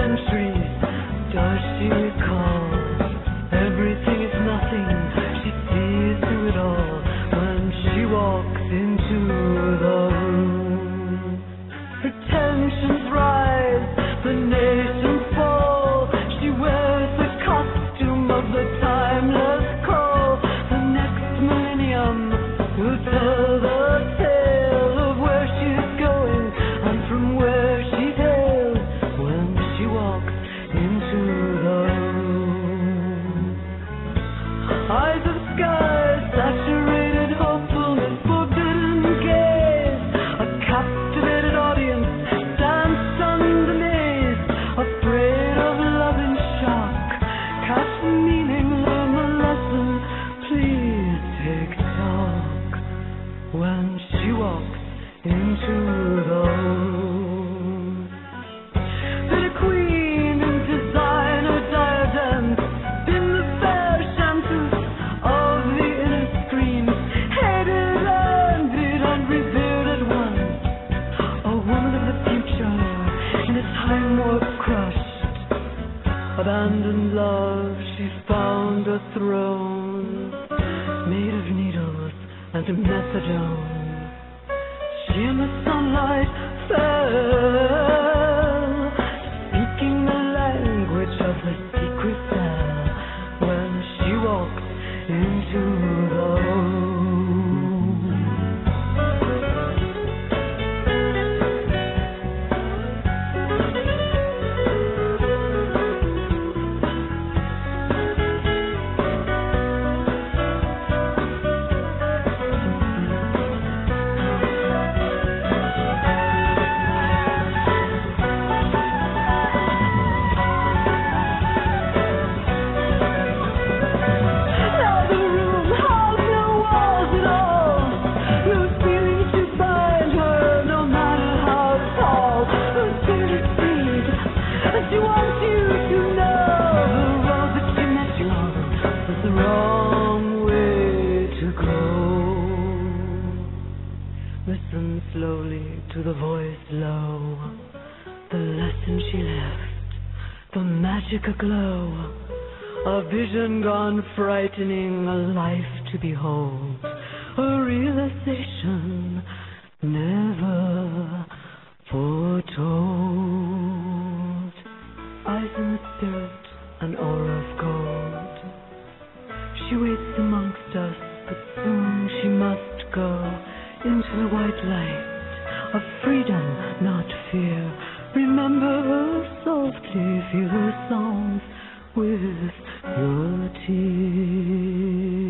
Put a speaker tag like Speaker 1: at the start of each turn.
Speaker 1: centuries does she recall? Everything is nothing, she sees through it all when she walks into the room. Her tensions rise, the nations fall. She wears the costume of the timeless call. The next millennium will tell the tale of where she's going and from where she's hailed when she walks into the room. Eyes of sky, saturated hopefulness, forbidden gaze. A captivated audience stands stunned amazed, afraid of love and shock. Catch the meaning, learn the lesson, please take talk when she walks into the room. Been a queen in designer diadems, been the fair chances of the inner screens, hated, envied, and revered at once. A woman of the future, in a time warp crushed. Abandoned love, she found a throne, made of needles and methadone. She in the sunlight fell, speaking the language of the secret cell when she walked into the room. Now the room has no walls at all, no ceiling to bind her, no matter how tall. Her spirit seed, and she wants you to know the road that she met you on was the wrong way to go. Listen slowly to the voice low, the lesson she left, the magic aglow. A vision gone frightening, a life to behold, a realization never foretold. Eyes in the spirit, an aura of gold. She waits amongst us, but soon she must go into the white light of freedom, not fear. Remember her softly, feel her songs with your tears.